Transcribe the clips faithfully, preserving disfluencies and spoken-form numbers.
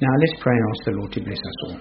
Now let's pray and ask the Lord to bless us all.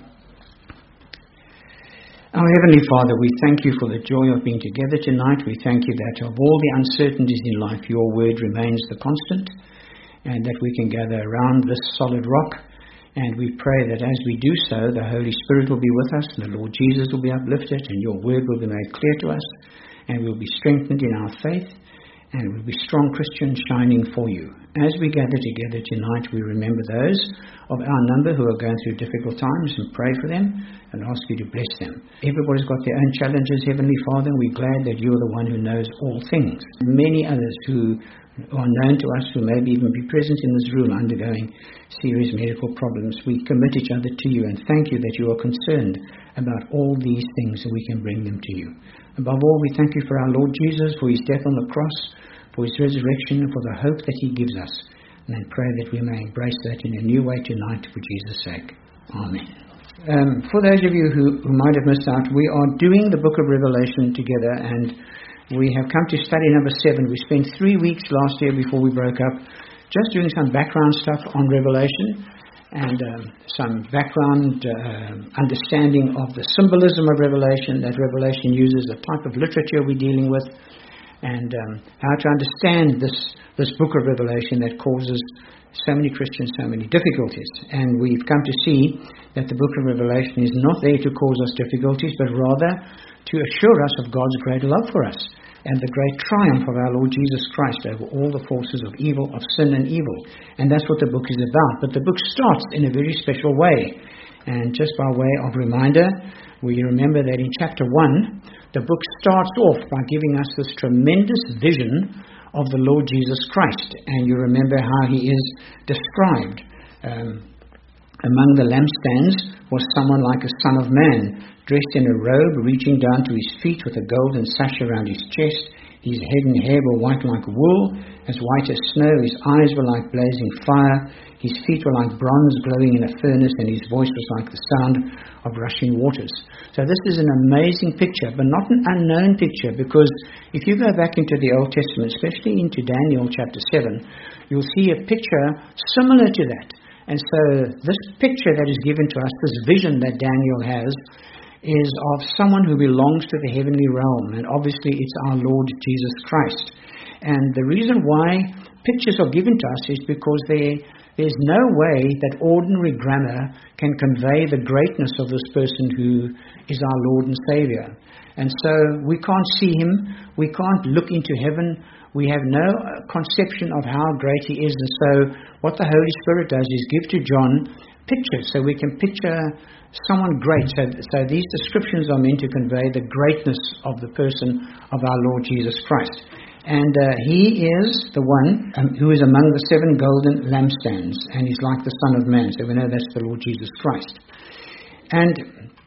Our Heavenly Father, we thank you for the joy of being together tonight. We thank you that of all the uncertainties in life, your word remains the constant, and that we can gather around this solid rock. And we pray that as we do so, the Holy Spirit will be with us, and the Lord Jesus will be uplifted, and your word will be made clear to us, and we'll be strengthened in our faith, and we'll be strong Christians shining for you. As we gather together tonight, we remember those of our number who are going through difficult times and pray for them and ask you to bless them. Everybody's got their own challenges, Heavenly Father, and we're glad that you're the one who knows all things. Many others who are known to us, who maybe even be present in this room undergoing serious medical problems, we commit each other to you and thank you that you are concerned about all these things and we can bring them to you. Above all, we thank you for our Lord Jesus, for his death on the cross, for his resurrection, and for the hope that he gives us. And I pray that we may embrace that in a new way tonight for Jesus' sake. Amen. Um, for those of you who, who might have missed out, we are doing the book of Revelation together, and we have come to study number seven. We spent three weeks last year before we broke up just doing some background stuff on Revelation and um, some background uh, understanding of the symbolism of Revelation, that Revelation uses, the type of literature we're dealing with, and um, how to understand this, this book of Revelation that causes so many Christians so many difficulties. And we've come to see that the book of Revelation is not there to cause us difficulties, but rather to assure us of God's great love for us and the great triumph of our Lord Jesus Christ over all the forces of evil, of sin and evil. And that's what the book is about. But the book starts in a very special way. And just by way of reminder, we remember that in chapter one, the book starts off by giving us this tremendous vision of the Lord Jesus Christ. And you remember how he is described. Um, among the lampstands was someone like a son of man, dressed in a robe reaching down to his feet with a golden sash around his chest. His head and hair were white like wool, as white as snow. His eyes were like blazing fire. His feet were like bronze glowing in a furnace, and his voice was like the sound of rushing waters. So this is an amazing picture, but not an unknown picture, because if you go back into the Old Testament, especially into Daniel chapter seven, you'll see a picture similar to that. And so this picture that is given to us, this vision that Daniel has, is of someone who belongs to the heavenly realm, and obviously it's our Lord Jesus Christ. And the reason why pictures are given to us is because there, there's no way that ordinary grammar can convey the greatness of this person who is our Lord and Savior. And so we can't see him, we can't look into heaven, we have no conception of how great he is. And so what the Holy Spirit does is give to John pictures, so we can picture someone great. So, so these descriptions are meant to convey the greatness of the person of our Lord Jesus Christ. And uh, he is the one um, who is among the seven golden lampstands, and he's like the Son of Man. So we know that's the Lord Jesus Christ. And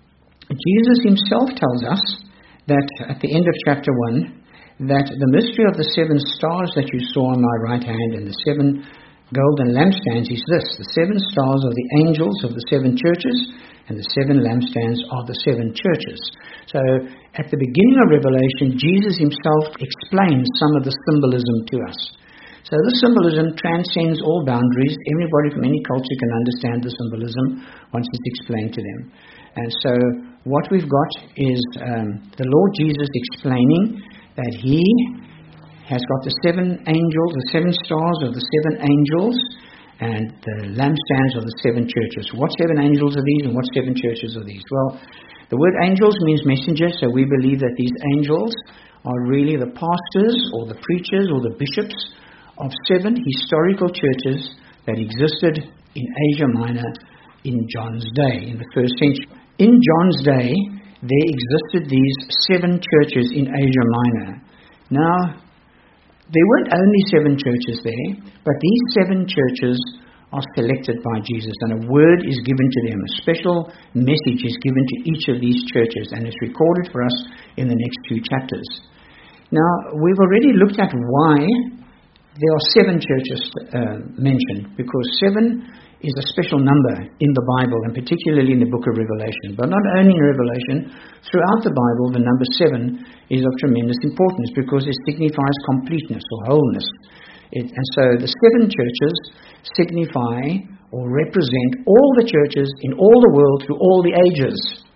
Jesus himself tells us that at the end of chapter one, that the mystery of the seven stars that you saw on my right hand and the seven golden lampstands is this: the seven stars are the angels of the seven churches, and the seven lampstands are the seven churches. So at the beginning of Revelation, Jesus himself explains some of the symbolism to us. So the symbolism transcends all boundaries. Everybody from any culture can understand the symbolism once it's explained to them. And so what we've got is um, the Lord Jesus explaining that he has got the seven angels, the seven stars of the seven angels, and the lampstands of the seven churches. What seven angels are these, and what seven churches are these? Well, the word angels means messengers, so we believe that these angels are really the pastors or the preachers or the bishops of seven historical churches that existed in Asia Minor in John's day, in the first century. In John's day, there existed these seven churches in Asia Minor. Now, there weren't only seven churches there, but these seven churches are selected by Jesus, and a word is given to them. A special message is given to each of these churches, and it's recorded for us in the next two chapters. Now, we've already looked at why there are seven churches uh, mentioned, because seven is a special number in the Bible, and particularly in the book of Revelation. But not only in Revelation, throughout the Bible, the number seven is of tremendous importance because it signifies completeness or wholeness. It, and so the seven churches signify or represent all the churches in all the world through all the ages.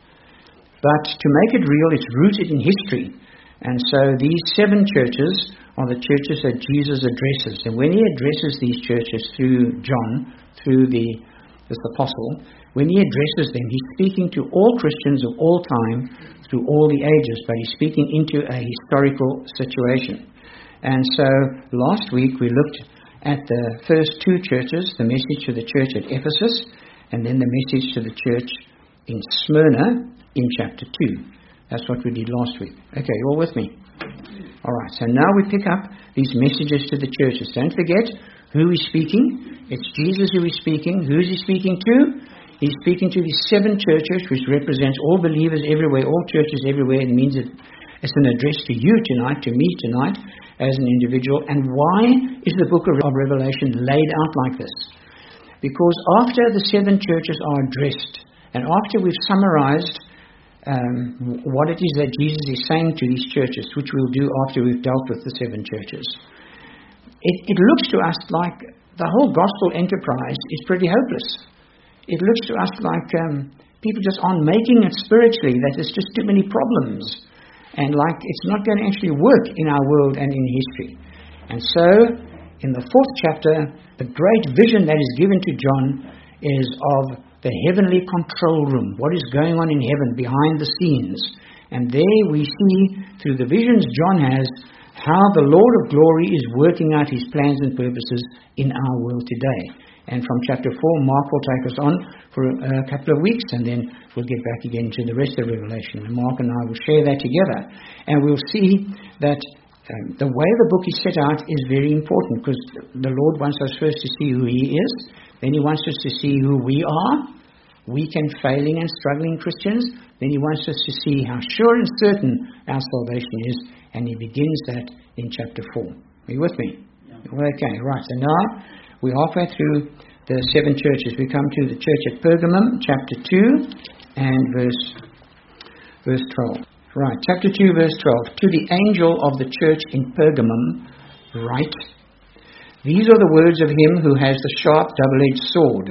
But to make it real, it's rooted in history. And so these seven churches are the churches that Jesus addresses. And when he addresses these churches through John, through the this apostle, when he addresses them, he's speaking to all Christians of all time through all the ages, but he's speaking into a historical situation. And so last week we looked at the first two churches, the message to the church at Ephesus, and then the message to the church in Smyrna in chapter two. That's what we did last week. Okay, you all with me? All right, so now we pick up these messages to the churches. Don't forget who is speaking. It's Jesus who is speaking. Who is he speaking to? He's speaking to these seven churches, which represents all believers everywhere, all churches everywhere. It means that it's an address to you tonight, to me tonight, as an individual. And why is the book of Revelation laid out like this? Because after the seven churches are addressed, and after we've summarized um, what it is that Jesus is saying to these churches, which we'll do after we've dealt with the seven churches, it, it looks to us like the whole gospel enterprise is pretty hopeless. It looks to us like um, people just aren't making it spiritually, that there's just too many problems, and like it's not going to actually work in our world and in history. And so, in the fourth chapter, the great vision that is given to John is of the heavenly control room, what is going on in heaven behind the scenes. And there we see, through the visions John has, how the Lord of glory is working out his plans and purposes in our world today. And from chapter four, Mark will take us on for a couple of weeks, and then we'll get back again to the rest of Revelation. And Mark and I will share that together. And we'll see that um, the way the book is set out is very important, because the Lord wants us first to see who he is. Then he wants us to see who we are, weak and failing and struggling Christians. Then he wants us to see how sure and certain our salvation is. And he begins that in chapter four. Are you with me? Yeah. Okay, right. So now we're halfway through the seven churches. We come to the church at Pergamum, chapter two, and verse verse twelve. Right, chapter two, verse twelve. To the angel of the church in Pergamum, write, these are the words of him who has the sharp double-edged sword.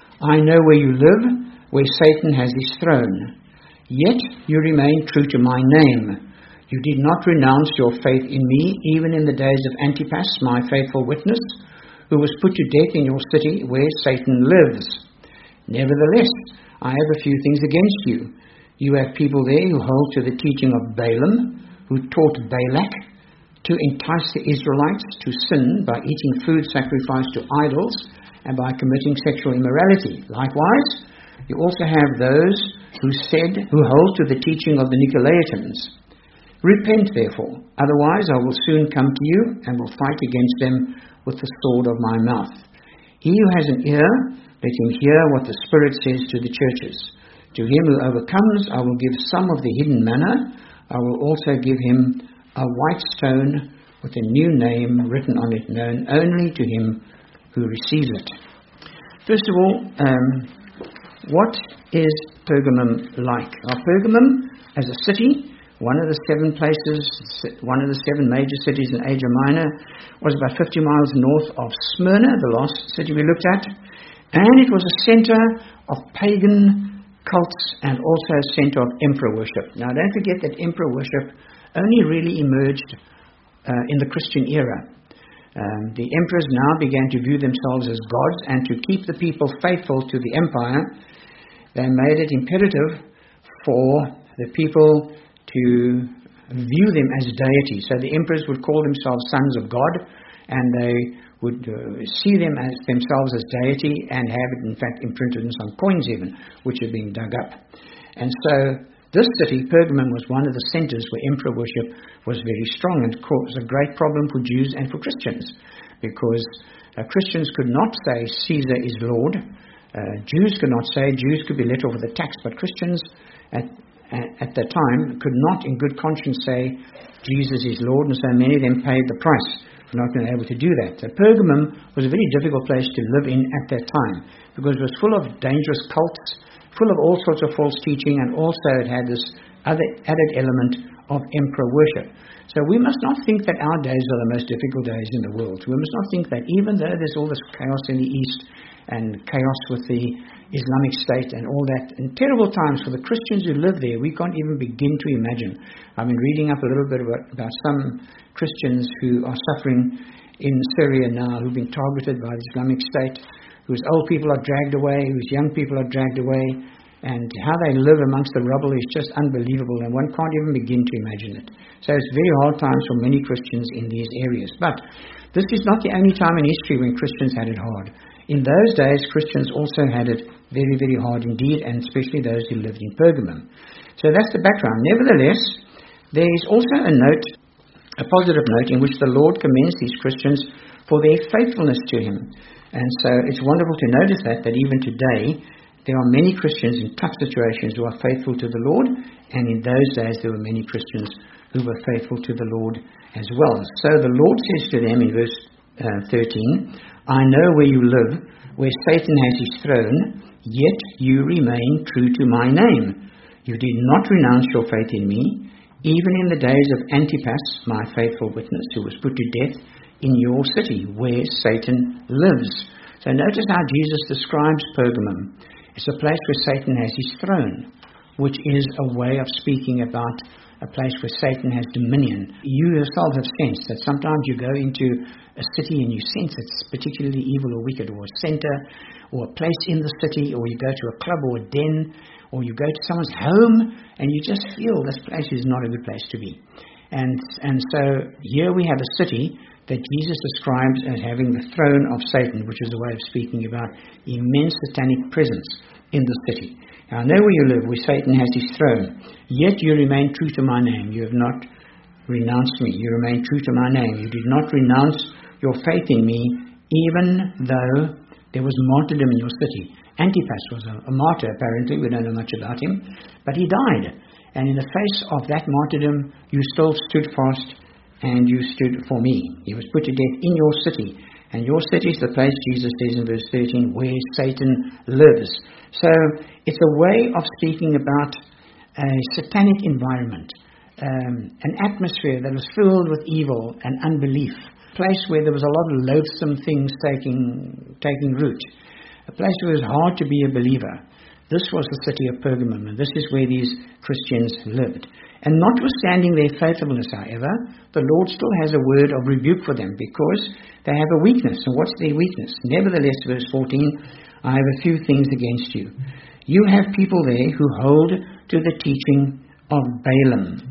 I know where you live, where Satan has his throne. Yet you remain true to my name. You did not renounce your faith in me, even in the days of Antipas, my faithful witness, who was put to death in your city where Satan lives. Nevertheless, I have a few things against you. You have people there who hold to the teaching of Balaam, who taught Balak to entice the Israelites to sin by eating food sacrificed to idols and by committing sexual immorality. Likewise, you also have those who said, who hold to the teaching of the Nicolaitans. Repent, therefore, otherwise I will soon come to you and will fight against them with the sword of my mouth. He who has an ear, let him hear what the Spirit says to the churches. To him who overcomes, I will give some of the hidden manna. I will also give him a white stone with a new name written on it, known only to him who receives it. First of all, um, what is Pergamum like? Now, Pergamum, as a city, one of the seven places, one of the seven major cities in Asia Minor, was about fifty miles north of Smyrna, the last city we looked at. And it was a center of pagan cults and also a center of emperor worship. Now, don't forget that emperor worship only really emerged uh, in the Christian era. Um, the emperors now began to view themselves as gods, and to keep the people faithful to the empire, they made it imperative for the people to view them as deities. So the emperors would call themselves sons of God, and they would uh, see them as themselves as deity, and have it in fact imprinted in some coins even, which are being dug up. And so this city, Pergamum, was one of the centers where emperor worship was very strong, and caused a great problem for Jews and for Christians, because uh, Christians could not say Caesar is Lord. Uh, Jews could not say, Jews could be let off with a tax, but Christians at at the time could not in good conscience say Jesus is Lord, and so many of them paid the price for not being able to do that. So Pergamum was a very difficult place to live in at that time, because it was full of dangerous cults, full of all sorts of false teaching, and also it had this other added element of emperor worship. So we must not think that our days are the most difficult days in the world. We must not think that even though there's all this chaos in the East, and chaos with the Islamic State and all that, and terrible times for the Christians who live there. We can't even begin to imagine. I've been reading up a little bit about, about some Christians who are suffering in Syria now, who've been targeted by the Islamic State, whose old people are dragged away, whose young people are dragged away, and how they live amongst the rubble is just unbelievable, and one can't even begin to imagine it. So it's very hard times for many Christians in these areas. But this is not the only time in history when Christians had it hard. In those days, Christians also had it very, very hard indeed, and especially those who lived in Pergamum. So that's the background. Nevertheless, there is also a note, a positive note, in which the Lord commends these Christians for their faithfulness to Him. And so it's wonderful to notice that, that even today, there are many Christians in tough situations who are faithful to the Lord, and in those days there were many Christians who were faithful to the Lord as well. So the Lord says to them in verse uh, thirteen, I know where you live, where Satan has his throne, yet you remain true to my name. You did not renounce your faith in me, even in the days of Antipas, my faithful witness, who was put to death in your city, where Satan lives. So notice how Jesus describes Pergamum. It's a place where Satan has his throne, which is a way of speaking about a place where Satan has dominion. You yourself have sensed that sometimes you go into a city and you sense it's particularly evil or wicked, or a center, or a place in the city, or you go to a club or a den, or you go to someone's home and you just feel this place is not a good place to be. And, and so here we have a city that Jesus describes as having the throne of Satan, which is a way of speaking about immense satanic presence in the city. Now, I know where you live, where Satan has his throne, yet you remain true to my name. You have not renounced me. You remain true to my name. You did not renounce your faith in me, even though there was martyrdom in your city. Antipas was a, a martyr, apparently. We don't know much about him. But he died. And in the face of that martyrdom, you still stood fast and you stood for me. He was put to death in your city. And your city is the place, Jesus says in verse thirteen, where Satan lives. So it's a way of speaking about a satanic environment, um, an atmosphere that was filled with evil and unbelief, a place where there was a lot of loathsome things taking, taking root, a place where it was hard to be a believer. This was the city of Pergamum, and this is where these Christians lived. And notwithstanding their faithfulness, however, the Lord still has a word of rebuke for them, because they have a weakness. And what's their weakness? Nevertheless, verse fourteen, I have a few things against you. You have people there who hold to the teaching of Balaam,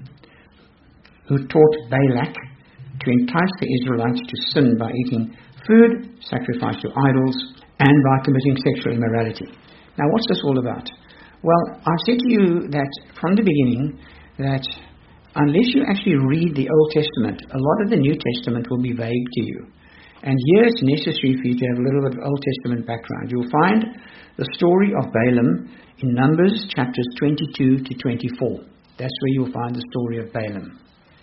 who taught Balak to entice the Israelites to sin by eating food sacrificed to idols and by committing sexual immorality. Now, what's this all about? Well, I've said to you that from the beginning that unless you actually read the Old Testament, a lot of the New Testament will be vague to you. And here it's necessary for you to have a little bit of Old Testament background. You'll find the story of Balaam in Numbers chapters twenty-two to twenty-four. That's where you'll find the story of Balaam.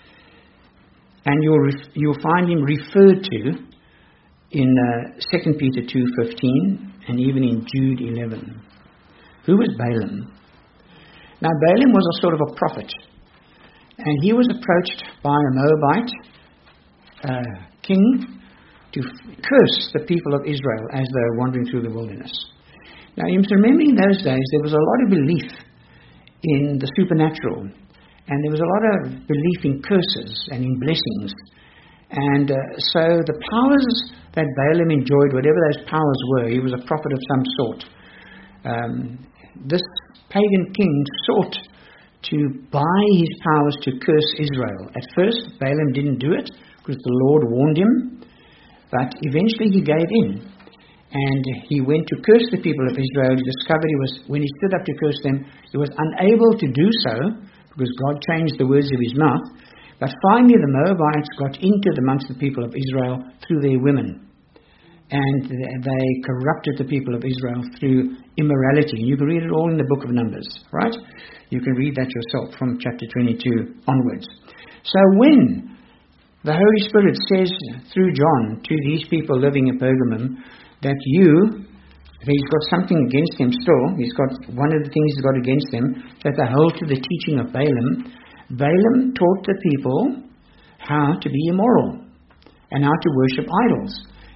And you'll, ref- you'll find him referred to in uh, Second Peter two fifteen and even in Jude eleven. Who was Balaam? Now, Balaam was a sort of a prophet, and he was approached by a Moabite uh, king to f- curse the people of Israel as they were wandering through the wilderness. Now, you must remember in those days there was a lot of belief in the supernatural, and there was a lot of belief in curses and in blessings. And uh, so the powers that Balaam enjoyed, whatever those powers were, he was a prophet of some sort. Um, this pagan king sought to buy his powers to curse Israel. At first, Balaam didn't do it because the Lord warned him, but eventually he gave in. And he went to curse the people of Israel. He discovered he was, when he stood up to curse them, he was unable to do so because God changed the words of his mouth. But finally the Moabites got into amongst the people of Israel through their women. And they corrupted the people of Israel through immorality. And you can read it all in the book of Numbers, right? You can read that yourself from chapter twenty-two onwards. So when the Holy Spirit says through John to these people living in Pergamum that you, he's got something against them still, he's got one of the things he's got against them, that they hold to the teaching of Balaam. Balaam taught the people how to be immoral and how to worship idols.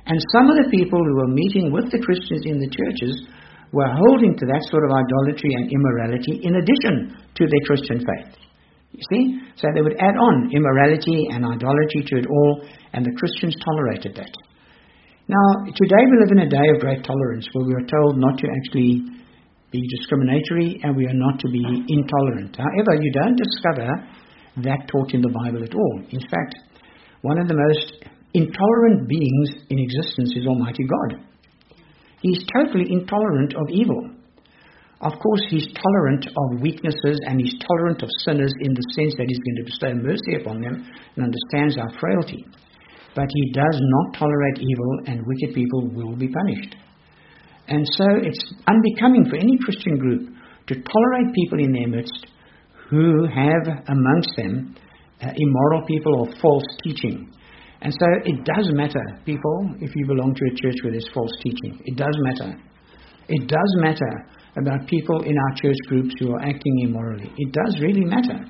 And some of the people who were meeting with the Christians in the churches were holding to that sort of idolatry and immorality in addition to their Christian faith. You see? So they would add on immorality and idolatry to it all, and the Christians tolerated that. Now, today we live in a day of great tolerance, where we are told not to actually be discriminatory and we are not to be intolerant. However, you don't discover that taught in the Bible at all. In fact, one of the most intolerant beings in existence is Almighty God. He's totally intolerant of evil. Of course, he's tolerant of weaknesses and he's tolerant of sinners in the sense that he's going to bestow mercy upon them and understands our frailty. But he does not tolerate evil, and wicked people will be punished. And so it's unbecoming for any Christian group to tolerate people in their midst who have amongst them uh, immoral people or false teaching. And so it does matter, people, if you belong to a church where there's false teaching. It does matter. It does matter about people in our church groups who are acting immorally. It does really matter.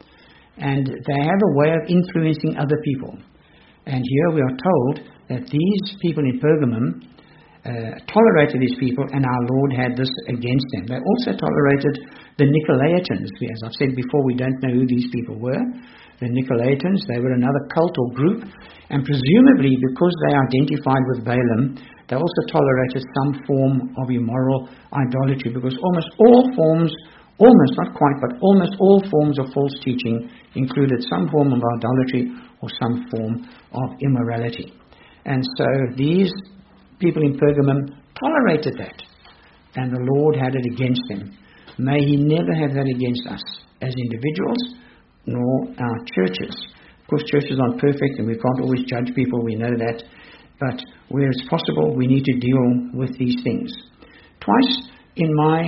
And they have a way of influencing other people. And here we are told that these people in Pergamum uh, tolerated these people, and our Lord had this against them. They also tolerated the Nicolaitans. As I've said before, we don't know who these people were. The Nicolaitans, they were another cult or group, and presumably because they identified with Balaam, they also tolerated some form of immoral idolatry, because almost all forms, almost, not quite, but almost all forms of false teaching included some form of idolatry or some form of immorality. And so these people in Pergamum tolerated that, and the Lord had it against them. May he never have that against us as individuals, nor our churches. Of course, churches aren't perfect and we can't always judge people, we know that, but where it's possible we need to deal with these things. Twice in my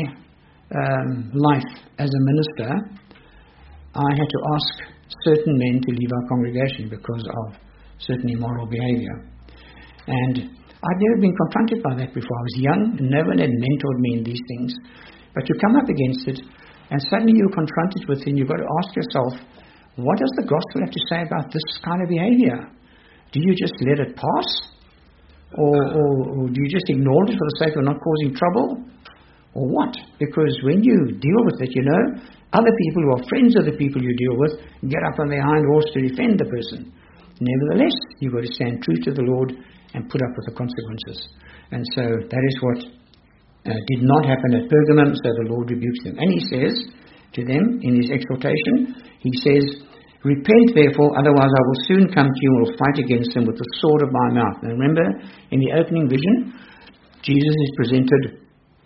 um, life as a minister, I had to ask certain men to leave our congregation because of certain immoral behavior. And I'd never been confronted by that before. I was young and no one had mentored me in these things. But you come up against it, and suddenly you're confronted with it, and you've got to ask yourself, what does the gospel have to say about this kind of behavior? Do you just let it pass? Or, or, or do you just ignore it for the sake of not causing trouble? Or what? Because when you deal with it, you know, other people who are friends of the people you deal with get up on their hind horse to defend the person. Nevertheless, you've got to stand true to the Lord and put up with the consequences. And so that is what uh, did not happen at Pergamum, so the Lord rebukes them. And he says to them in his exhortation, he says, repent therefore, otherwise I will soon come to you and will fight against them with the sword of my mouth. Now remember, in the opening vision, Jesus is presented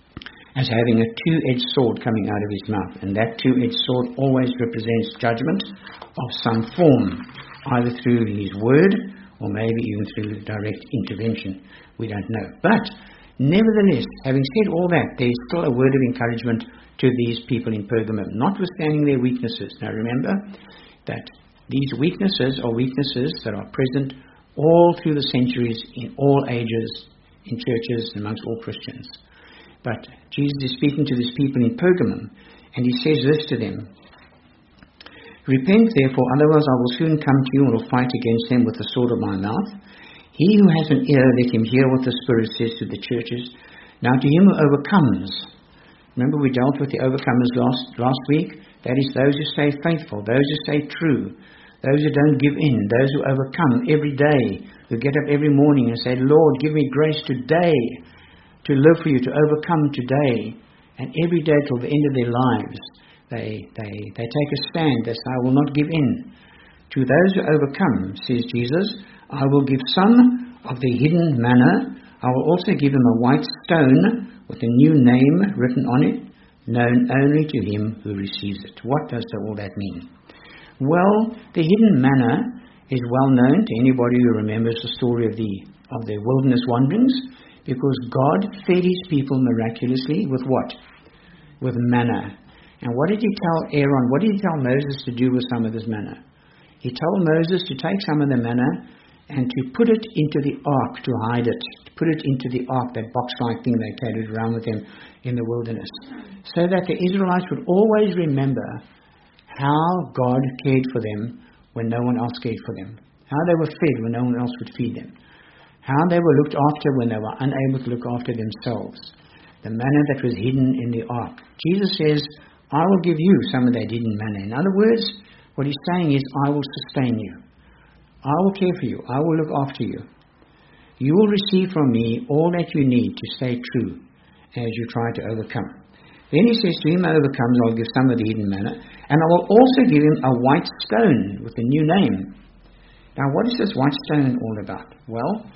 as having a two-edged sword coming out of his mouth. And that two-edged sword always represents judgment of some form, either through his word or maybe even through direct intervention. We don't know. But nevertheless, having said all that, there is still a word of encouragement to these people in Pergamum, notwithstanding their weaknesses. Now remember that these weaknesses are weaknesses that are present all through the centuries, in all ages, in churches, amongst all Christians. But Jesus is speaking to these people in Pergamum, and he says this to them, repent therefore, otherwise I will soon come to you and will fight against them with the sword of my mouth. He who has an ear, let him hear what the Spirit says to the churches. Now to him who overcomes, remember we dealt with the overcomers last, last week, that is those who stay faithful, those who stay true, those who don't give in, those who overcome every day, who get up every morning and say, Lord, give me grace today to live for you, to overcome today. And every day till the end of their lives, they, they, they take a stand. They say, I will not give in. To those who overcome, says Jesus, I will give some of the hidden manna. I will also give them a white stone with a new name written on it, known only to him who receives it. What does all that mean? Well, the hidden manna is well known to anybody who remembers the story of the of their wilderness wanderings, because God fed his people miraculously with what? With manna. And what did he tell Aaron? What did he tell Moses to do with some of this manna? He told Moses to take some of the manna and to put it into the ark, to hide it, to put it into the ark, that box-like thing they carried around with them in the wilderness, so that the Israelites would always remember how God cared for them when no one else cared for them, how they were fed when no one else would feed them, how they were looked after when they were unable to look after themselves, the manna that was hidden in the ark. Jesus says, I will give you some of that hidden manna. In other words, what he's saying is, I will sustain you. I will care for you. I will look after you. You will receive from me all that you need to stay true as you try to overcome. Then he says, to him who overcomes, I'll give some of the hidden manna, and I will also give him a white stone with a new name. Now, what is this white stone all about? Well,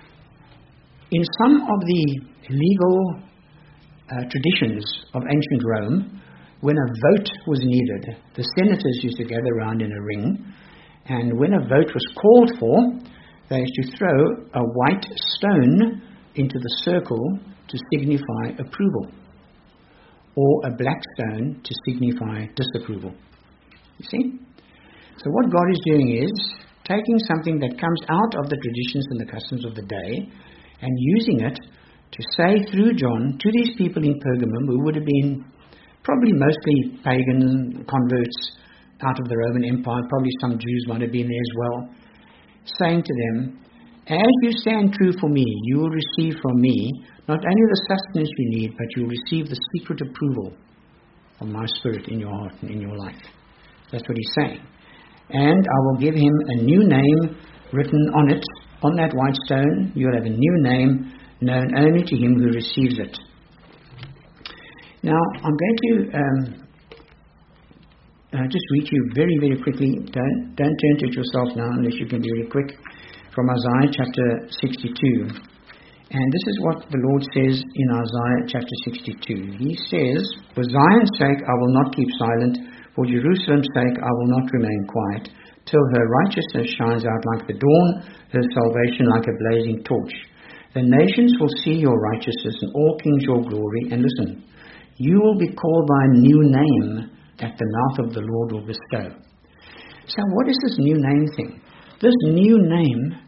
in some of the legal uh, traditions of ancient Rome, when a vote was needed, the senators used to gather around in a ring, and when a vote was called for, they used to throw a white stone into the circle to signify approval, or a black stone to signify disapproval. You see? So what God is doing is taking something that comes out of the traditions and the customs of the day and using it to say through John to these people in Pergamum, who would have been probably mostly pagan converts out of the Roman Empire, probably some Jews might have been there as well, saying to them, as you stand true for me, you will receive from me not only the sustenance you need, but you will receive the secret approval of my Spirit in your heart and in your life. That's what he's saying. And I will give him a new name written on it, on that white stone. You'll have a new name known only to him who receives it. Now, I'm going to um, uh, just read you very, very quickly. Don't, don't turn to it yourself now unless you can be really quick. From Isaiah chapter sixty-two. And this is what the Lord says in Isaiah chapter sixty-two. He says, for Zion's sake I will not keep silent, for Jerusalem's sake I will not remain quiet, till her righteousness shines out like the dawn, her salvation like a blazing torch. The nations will see your righteousness, and all kings your glory. And listen, you will be called by a new name that the mouth of the Lord will bestow. So what is this new name thing? This new name,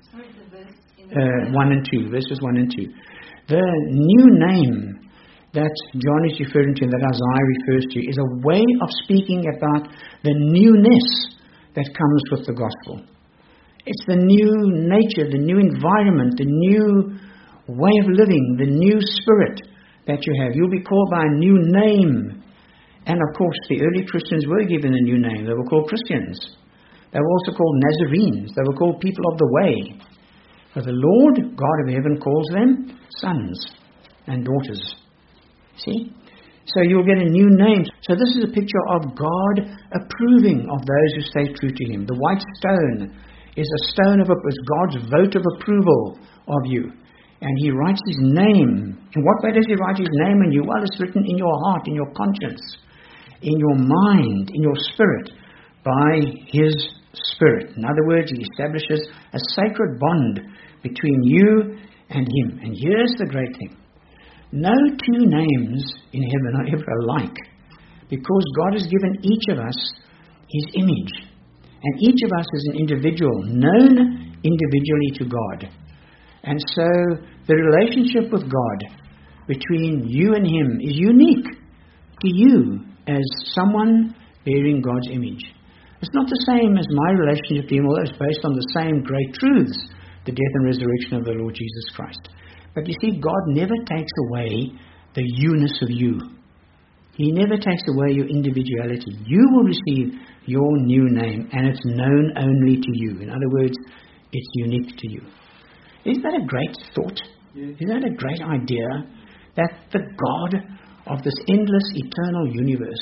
uh, one and two, verses one and two. The new name that John is referring to, that Isaiah refers to, is a way of speaking about the newness that comes with the gospel. It's the new nature, the new environment, the new way of living, the new spirit that you have. You'll be called by a new name. And of course, the early Christians were given a new name. They were called Christians. They were also called Nazarenes. They were called people of the way. But the Lord God of heaven calls them sons and daughters. See? So you'll get a new name. So this is a picture of God approving of those who stay true to him. The white stone is a stone of is God's vote of approval of you. And he writes his name. In what way does he write his name in you? Well, it's written in your heart, in your conscience, in your mind, in your spirit, by his Spirit. In other words, he establishes a sacred bond between you and him. And here's the great thing. No two names in heaven are ever alike, because God has given each of us his image. And each of us is an individual, known individually to God. And so the relationship with God between you and him is unique to you as someone bearing God's image. It's not the same as my relationship to him, although it's based on the same great truths, the death and resurrection of the Lord Jesus Christ. But you see, God never takes away the you-ness of you. He never takes away your individuality. You will receive your new name, and it's known only to you. In other words, it's unique to you. Isn't that a great thought? Yes. Isn't that a great idea? That the God of this endless, eternal universe,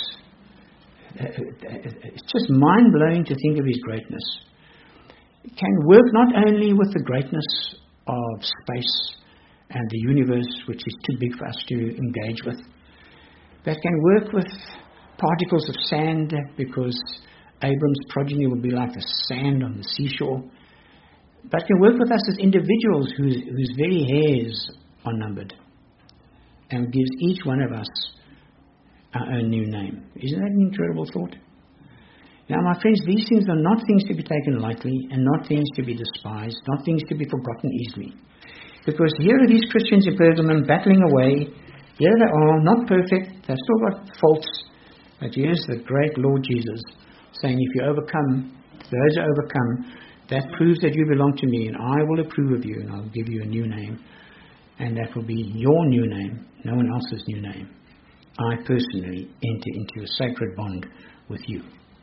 it's just mind-blowing to think of his greatness. It can work not only with the greatness of space and the universe, which is too big for us to engage with, that can work with particles of sand, because Abram's progeny will be like the sand on the seashore, but can work with us as individuals whose, whose very hairs are numbered, and gives each one of us our own new name. Isn't that an incredible thought? Now, my friends, these things are not things to be taken lightly, and not things to be despised, not things to be forgotten easily. Because here are these Christians in Pergamum battling away. Here they are, not perfect, they've still got faults. But here's the great Lord Jesus saying, if you overcome, those who overcome, That proves that you belong to me, and I will approve of you, and I'll give you a new name. And that will be your new name, no one else's new name. I personally enter into a sacred bond with you.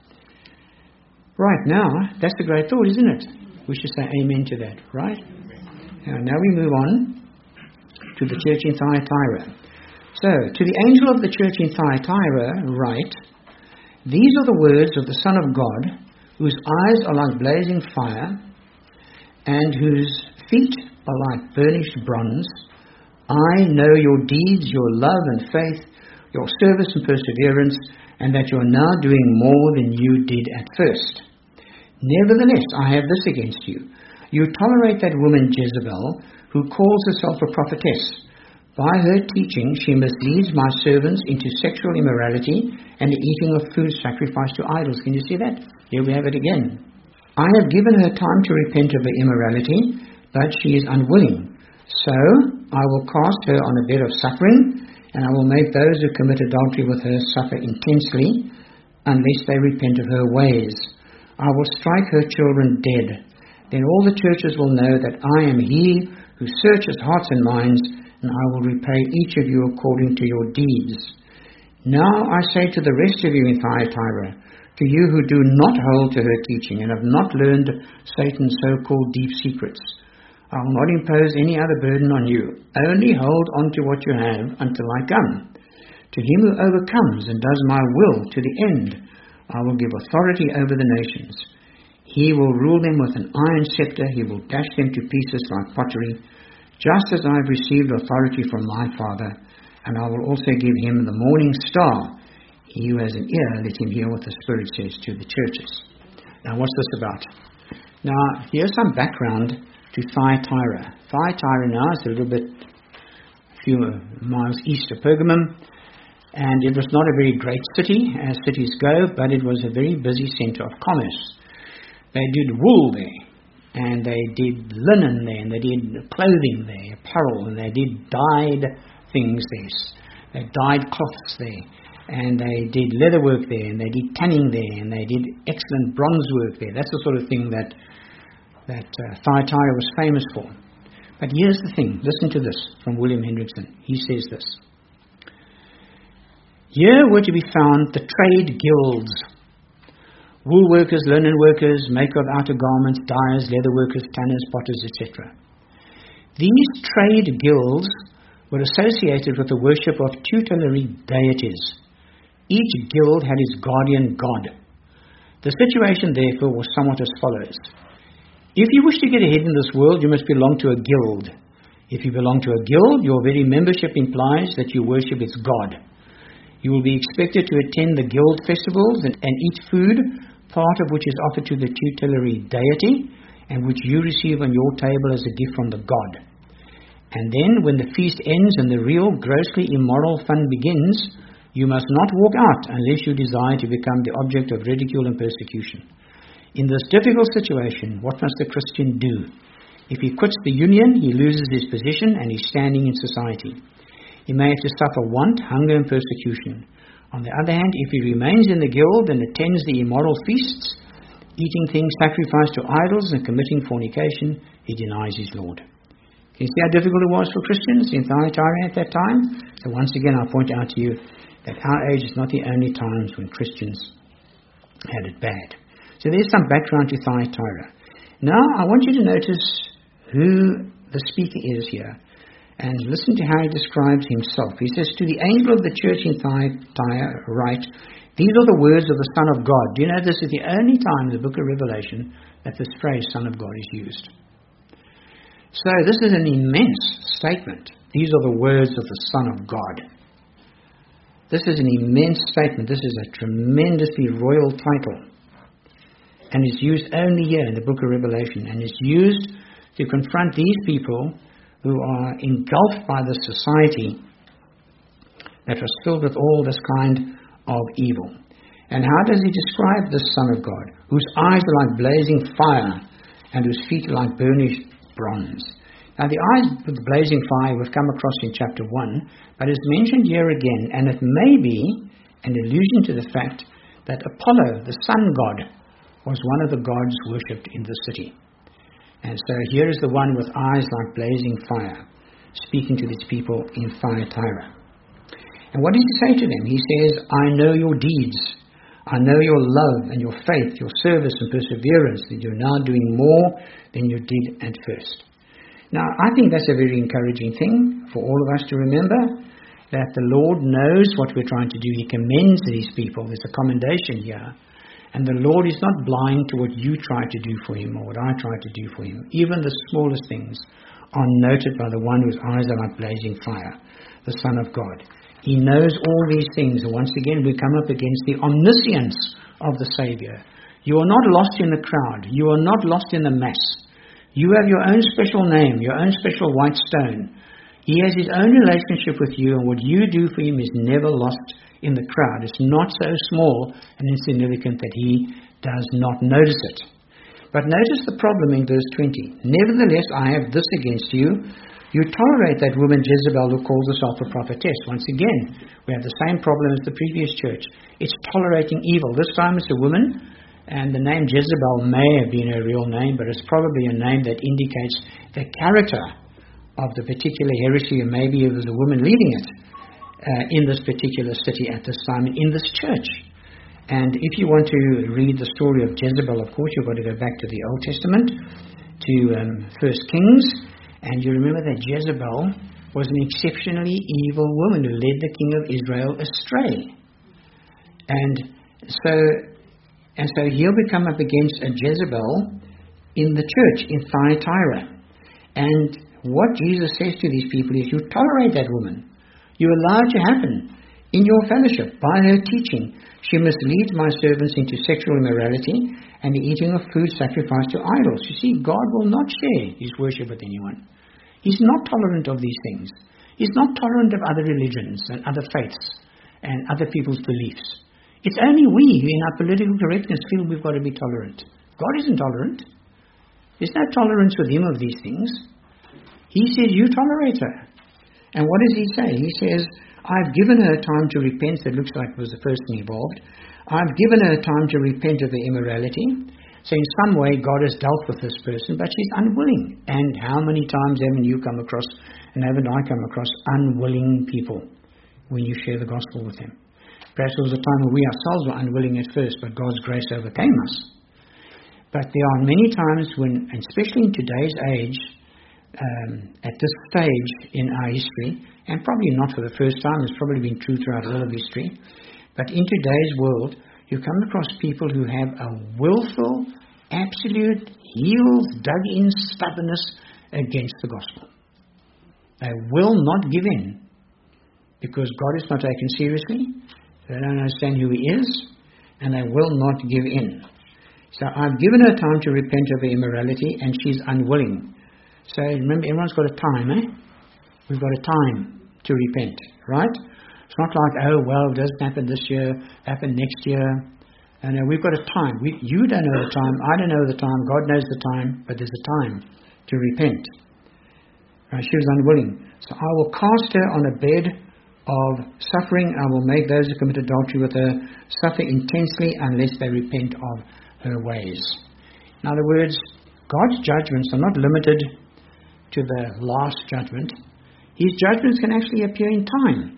Right, now, that's a great thought, isn't it? We should say amen to that, right? Now, now we move on to the church in Thyatira. So, to the angel of the church in Thyatira write, these are the words of the Son of God, whose eyes are like blazing fire, and whose feet are like burnished bronze. I know your deeds, your love and faith, your service and perseverance, and that you are now doing more than you did at first. Nevertheless, I have this against you. You tolerate that woman Jezebel, who calls herself a prophetess. By her teaching, she misleads my servants into sexual immorality and the eating of food sacrificed to idols. Can you see that? Here we have it again. I have given her time to repent of her immorality, but she is unwilling. So I will cast her on a bed of suffering, and I will make those who commit adultery with her suffer intensely, unless they repent of her ways. I will strike her children dead. Then all the churches will know that I am he who searches hearts and minds, and I will repay each of you according to your deeds. Now I say to the rest of you in Thyatira, to you who do not hold to her teaching and have not learned Satan's so-called deep secrets, I will not impose any other burden on you. Only hold on to what you have until I come. To him who overcomes and does my will to the end, I will give authority over the nations. He will rule them with an iron scepter. He will dash them to pieces like pottery, just as I have received authority from my Father. And I will also give him the morning star. He who has an ear, let him hear what the Spirit says to the churches. Now, what's this about? Now, here's some background to Thyatira. Thyatira now is a little bit, a few miles east of Pergamum, and it was not a very great city, as cities go, but it was a very busy center of commerce. They did wool there, and they did linen there, and they did clothing there, apparel, and they did dyed things there. They dyed cloths there, and they did leatherwork there, and they did tanning there, and they did excellent bronze work there. That's the sort of thing that that uh, Thyatira was famous for. But here's the thing. Listen to this from William Hendrickson. He says this. Here were to be found the trade guilds. Wool workers, linen workers, maker of outer garments, dyers, leather workers, tanners, potters, et cetera. These trade guilds were associated with the worship of tutelary deities. Each guild had its guardian god. The situation, therefore, was somewhat as follows. If you wish to get ahead in this world, you must belong to a guild. If you belong to a guild, your very membership implies that you worship its god. You will be expected to attend the guild festivals and, and eat food, part of which is offered to the tutelary deity, and which you receive on your table as a gift from the god. And then, when the feast ends and the real, grossly immoral fun begins, you must not walk out unless you desire to become the object of ridicule and persecution. In this difficult situation, what must the Christian do? If he quits the union, he loses his position and his standing in society. He may have to suffer want, hunger, and persecution. On the other hand, if he remains in the guild and attends the immoral feasts, eating things sacrificed to idols and committing fornication, he denies his Lord. Can you see how difficult it was for Christians in Thyatira at that time? So once again, I'll point out to you that our age is not the only times when Christians had it bad. So there's some background to Thyatira. Now, I want you to notice who the speaker is here. And listen to how he describes himself. He says, to the angel of the church in Thyatira write, these are the words of the Son of God. Do you know this is the only time in the book of Revelation that this phrase, Son of God, is used? So this is an immense statement. These are the words of the Son of God. This is an immense statement. This is a tremendously royal title. And it's used only here in the book of Revelation. And it's used to confront these people who are engulfed by the society that was filled with all this kind of evil. And how does he describe this Son of God? Whose eyes are like blazing fire and whose feet are like burnished bronze. Now the eyes with the blazing fire we've come across in chapter one, but it's mentioned here again, and it may be an allusion to the fact that Apollo, the sun god, was one of the gods worshipped in the city. And so here is the one with eyes like blazing fire, speaking to these people in Thyatira. And what does he say to them? He says, I know your deeds. I know your love and your faith, your service and perseverance, that you're now doing more than you did at first. Now, I think that's a very encouraging thing for all of us to remember, that the Lord knows what we're trying to do. He commends these people. There's a commendation here. And the Lord is not blind to what you try to do for him or what I try to do for him. Even the smallest things are noted by the one whose eyes are like blazing fire, the Son of God. He knows all these things. And once again, we come up against the omniscience of the Savior. You are not lost in the crowd. You are not lost in the mass. You have your own special name, your own special white stone. He has his own relationship with you, and what you do for him is never lost in the crowd. It's not so small and insignificant that he does not notice it. But notice the problem in verse twenty. Nevertheless, I have this against you. You tolerate that woman Jezebel who calls herself a prophetess. Once again, we have the same problem as the previous church. It's tolerating evil. This time it's a woman, and the name Jezebel may have been her real name, but it's probably a name that indicates the character of the particular heresy, and maybe it was a woman leading it uh, in this particular city at this time, in this church. And if you want to read the story of Jezebel, of course, you've got to go back to the Old Testament, to um, First Kings. And you remember that Jezebel was an exceptionally evil woman who led the king of Israel astray. And so, and so here we come up against a Jezebel in the church in Thyatira. And what Jesus says to these people is, you tolerate that woman. You allow it to happen in your fellowship by her teaching. She misleads my servants into sexual immorality and the eating of food sacrificed to idols. You see, God will not share his worship with anyone. He's not tolerant of these things. He's not tolerant of other religions and other faiths and other people's beliefs. It's only we who in our political correctness feel we've got to be tolerant. God isn't tolerant. There's no tolerance with him of these things. He says, you tolerate her. And what does he say? He says, I've given her time to repent. That looks like it was the person involved. I've given her time to repent of her immorality. So in some way, God has dealt with this person, but she's unwilling. And how many times haven't you come across, and haven't I come across, unwilling people when you share the gospel with them? Perhaps there was a time when we ourselves were unwilling at first, but God's grace overcame us. But there are many times when, and especially in today's age, um, at this stage in our history, and probably not for the first time, it's probably been true throughout all of history, but in today's world, you come across people who have a willful, absolute, heels dug-in stubbornness against the gospel. They will not give in because God is not taken seriously. They don't understand who he is, and they will not give in. So I've given her time to repent of her immorality, and she's unwilling. So remember, everyone's got a time, eh? We've got a time to repent, right? It's not like, oh, well, it doesn't happen this year, happen next year. And uh, we've got a time. We, you don't know the time, I don't know the time, God knows the time, but there's a time to repent. Uh, she was unwilling. So I will cast her on a bed of suffering. I will make those who commit adultery with her suffer intensely unless they repent of her ways. In other words, God's judgments are not limited to the last judgment. His judgments can actually appear in time.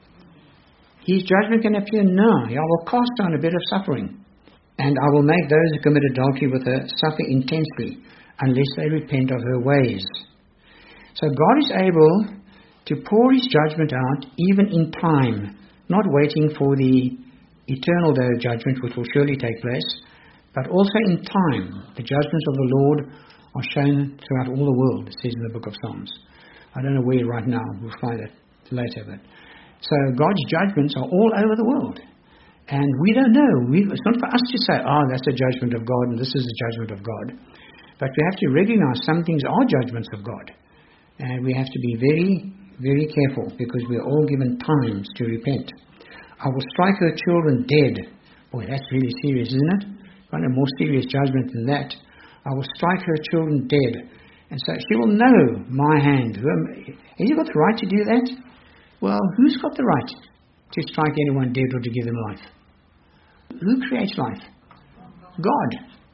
His judgment can appear now. I will cast her on a bed of suffering, and I will make those who commit adultery with her suffer intensely unless they repent of her ways. So God is able to pour his judgment out even in time, not waiting for the eternal day of judgment which will surely take place, but also in time. The judgments of the Lord are shown throughout all the world, it says in the book of Psalms. I don't know where right now, we'll find it later. But so God's judgments are all over the world. And we don't know. We, it's not for us to say, oh, that's the judgment of God and this is the judgment of God. But we have to recognize some things are judgments of God. And we have to be very, very careful because we are all given times to repent. I will strike her children dead. Boy, that's really serious, isn't it? Kind of more serious judgment than that. I will strike her children dead. And so she will know my hand. Has he got the right to do that? Well, who's got the right to strike anyone dead or to give them life? Who creates life? God.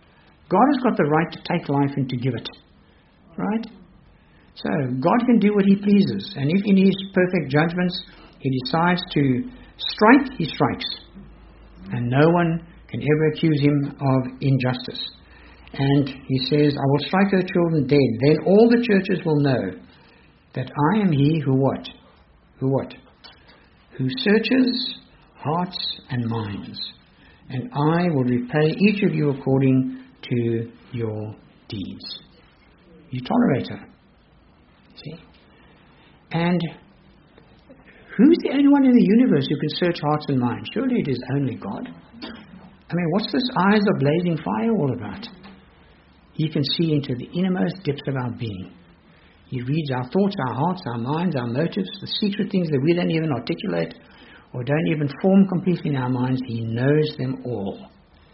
God has got the right to take life and to give it. Right? So, God can do what He pleases. And if in His perfect judgments He decides to strike, He strikes. And no one can ever accuse Him of injustice. And He says, I will strike her children dead. Then all the churches will know that I am He who what? Who what? Who searches hearts and minds. And I will repay each of you according to your deeds. You tolerate her. See? And who's the only one in the universe who can search hearts and minds? Surely it is only God. I mean, what's this eyes of blazing fire all about? He can see into the innermost depths of our being. He reads our thoughts, our hearts, our minds, our motives, the secret things that we don't even articulate or don't even form completely in our minds. He knows them all.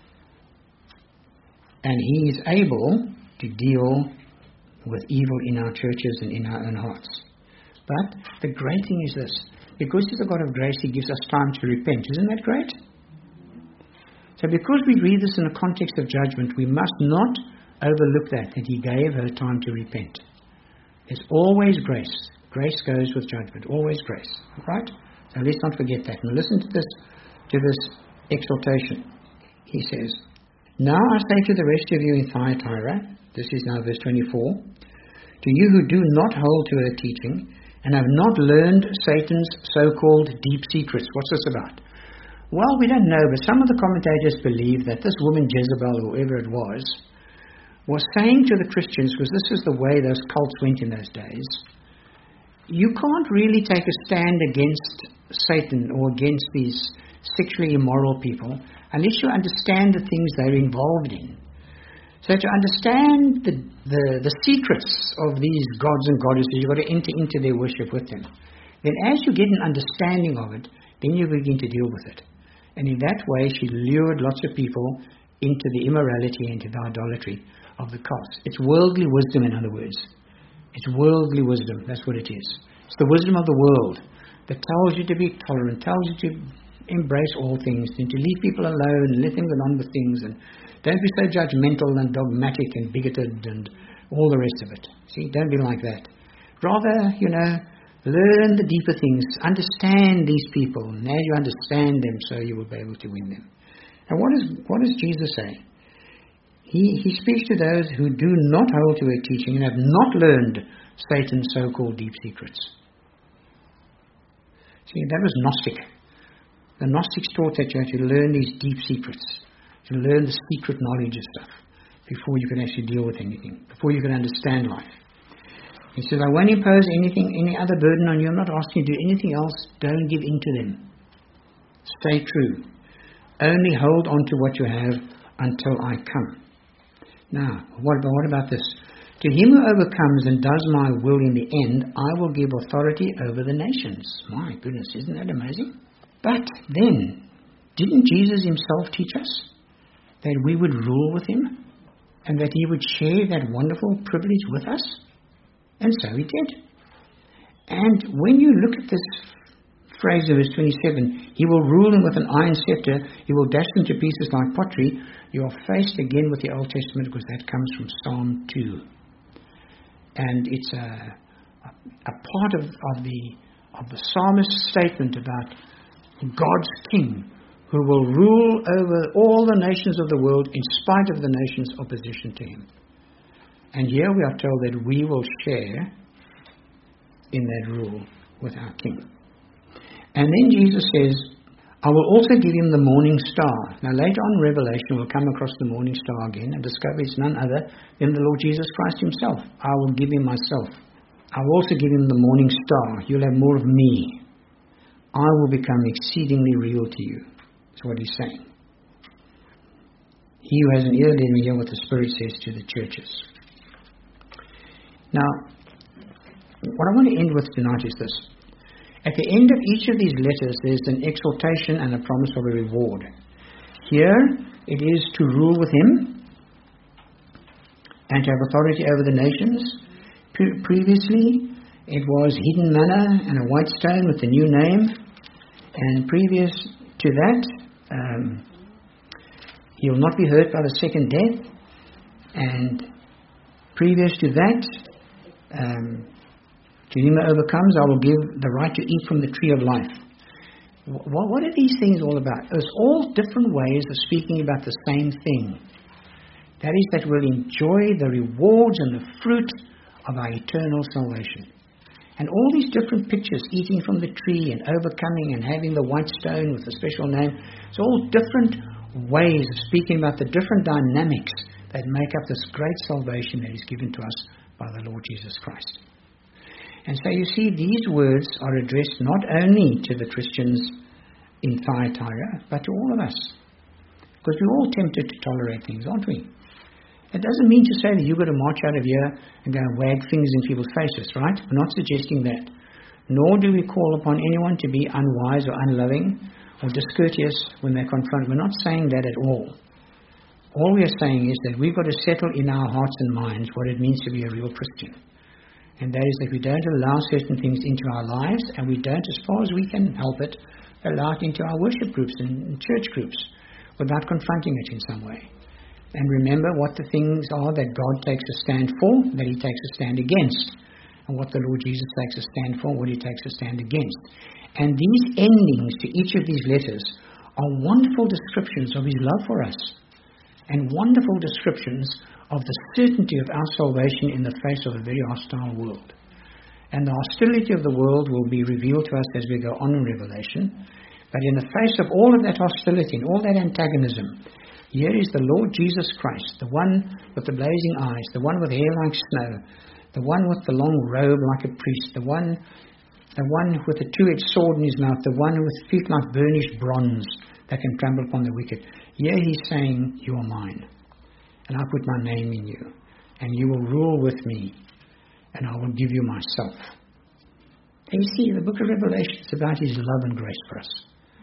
And He is able to deal with evil in our churches and in our own hearts. But the great thing is this. Because He's a God of grace, He gives us time to repent. Isn't that great? So because we read this in the context of judgment, we must not overlook that, that He gave her time to repent. There's always grace. Grace goes with judgment. Always grace. Right? So let's not forget that. And listen to this, to this exhortation. He says, now I say to the rest of you in Thyatira, this is now verse twenty-four, to you who do not hold to her teaching and have not learned Satan's so-called deep secrets. What's this about? Well, we don't know, but some of the commentators believe that this woman Jezebel, whoever it was, was saying to the Christians, because this is the way those cults went in those days, you can't really take a stand against Satan or against these sexually immoral people unless you understand the things they're involved in. So to understand the, the, the secrets of these gods and goddesses, you've got to enter into their worship with them. Then as you get an understanding of it, then you begin to deal with it. And in that way, she lured lots of people into the immorality, into the idolatry of the cults. It's worldly wisdom, in other words. It's worldly wisdom. That's what it is. It's the wisdom of the world that tells you to be tolerant, tells you to embrace all things, and to leave people alone and let them get on with things, and don't be so judgmental and dogmatic and bigoted and all the rest of it. See, don't be like that. Rather, you know, learn the deeper things. Understand these people. Now you understand them, so you will be able to win them. And what, is, what does Jesus say? He, he speaks to those who do not hold to her teaching and have not learned Satan's so-called deep secrets. See, that was Gnostic. The Gnostics taught that you had to learn these deep secrets, to learn the secret knowledge of stuff before you can actually deal with anything, before you can understand life. He says, I won't impose anything, any other burden on you. I'm not asking you to do anything else. Don't give in to them. Stay true. Only hold on to what you have until I come. Now, what about, what about this? To him who overcomes and does my will in the end, I will give authority over the nations. My goodness, isn't that amazing? But then, didn't Jesus himself teach us that we would rule with him and that he would share that wonderful privilege with us? And so he did. And when you look at this phrase in verse twenty-seven, he will rule them with an iron scepter, he will dash them to pieces like pottery, you are faced again with the Old Testament, because that comes from Psalm two. And it's a, a part of, of the of the psalmist's statement about God's king who will rule over all the nations of the world in spite of the nations' opposition to him. And here we are told that we will share in that rule with our king. And then Jesus says, I will also give him the morning star. Now later on in Revelation we'll come across the morning star again and discover it's none other than the Lord Jesus Christ himself. I will give him myself. I will also give him the morning star. You'll have more of me. I will become exceedingly real to you. That's what he's saying. He who has an ear, let him hear what the Spirit says to the churches. Now, what I want to end with tonight is this. At the end of each of these letters, there's an exhortation and a promise of a reward. Here, it is to rule with him and to have authority over the nations. Pre- previously, it was hidden manna and a white stone with the new name. And previous to that, um, he will not be hurt by the second death. And previous to that, um, to him who overcomes, I will give the right to eat from the tree of life. What, what are these things all about? It's all different ways of speaking about the same thing. That is, that we'll enjoy the rewards and the fruit of our eternal salvation. And all these different pictures, eating from the tree and overcoming and having the white stone with a special name, it's all different ways of speaking about the different dynamics that make up this great salvation that is given to us by the Lord Jesus Christ. And so you see, these words are addressed not only to the Christians in Thyatira, but to all of us. Because we're all tempted to tolerate things, aren't we? It doesn't mean to say that you've got to march out of here and go and wag things in people's faces, right? We're not suggesting that. Nor do we call upon anyone to be unwise or unloving or discourteous when they confront. We're not saying that at all. All we are saying is that we've got to settle in our hearts and minds what it means to be a real Christian. And that is that we don't allow certain things into our lives, and we don't, as far as we can help it, allow it into our worship groups and church groups without confronting it in some way. And remember what the things are that God takes a stand for, that he takes a stand against. And what the Lord Jesus takes a stand for, what he takes a stand against. And these endings to each of these letters are wonderful descriptions of his love for us. And wonderful descriptions of the certainty of our salvation in the face of a very hostile world. And the hostility of the world will be revealed to us as we go on in Revelation. But in the face of all of that hostility and all that antagonism, here is the Lord Jesus Christ, the one with the blazing eyes, the one with hair like snow, the one with the long robe like a priest, the one, the one with a two-edged sword in his mouth, the one with feet like burnished bronze that can trample upon the wicked. Here he's saying, you are mine, and I put my name in you, and you will rule with me, and I will give you myself. And you see, the book of Revelation is about his love and grace for us.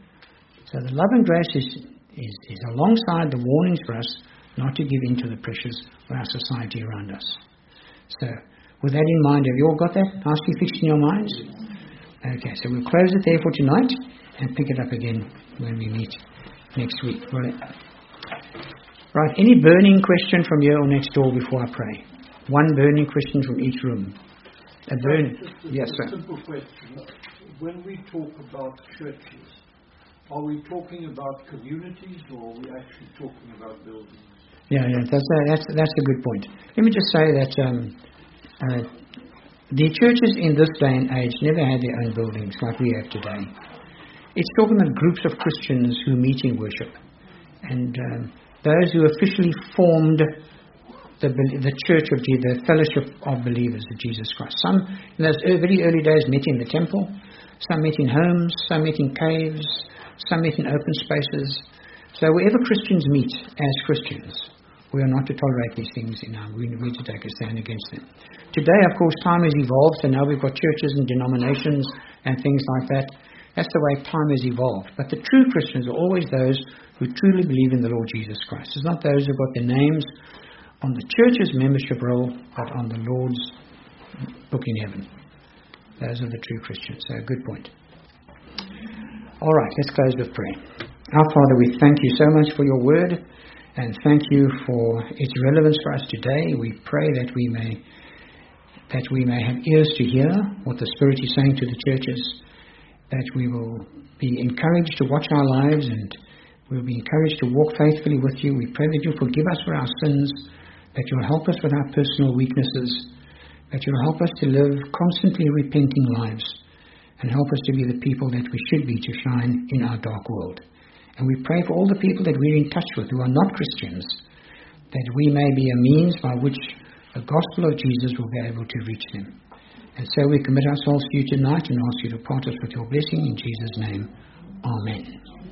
So the love and grace is Is, is alongside the warnings for us not to give in to the pressures of our society around us. So, with that in mind, have you all got that nicely fixed in your minds? Okay, so we'll close it there for tonight and pick it up again when we meet next week. Right, right any burning question from here or next door before I pray? One burning question from each room. A burn. Yes, sir. Simple question. When we talk about churches, are we talking about communities, or are we actually talking about buildings? Yeah, yeah, that's a, that's that's a good point. Let me just say that um, uh, the churches in this day and age never had their own buildings like we have today. It's talking about groups of Christians who meet in worship, and um, those who officially formed the the Church of Jesus, the fellowship of believers of Jesus Christ. Some in those very early days met in the temple, some met in homes, some met in caves. Some meet in open spaces. So wherever Christians meet as Christians, we are not to tolerate these things in our, we need to take a stand against them. Today, of course, time has evolved, and now we've got churches and denominations and things like that. That's the way time has evolved. But the true Christians are always those who truly believe in the Lord Jesus Christ. It's not those who've got their names on the church's membership roll, but on the Lord's book in heaven. Those are the true Christians. So, good point. All right, let's close with prayer. Our Father, we thank you so much for your word, and thank you for its relevance for us today. We pray that we may that we may have ears to hear what the Spirit is saying to the churches, that we will be encouraged to watch our lives, and we'll be encouraged to walk faithfully with you. We pray that you'll forgive us for our sins, that you'll help us with our personal weaknesses, that you'll help us to live constantly repenting lives, and help us to be the people that we should be to shine in our dark world. And we pray for all the people that we're in touch with who are not Christians, that we may be a means by which the gospel of Jesus will be able to reach them. And so we commit ourselves to you tonight and ask you to part us with your blessing in Jesus' name. Amen.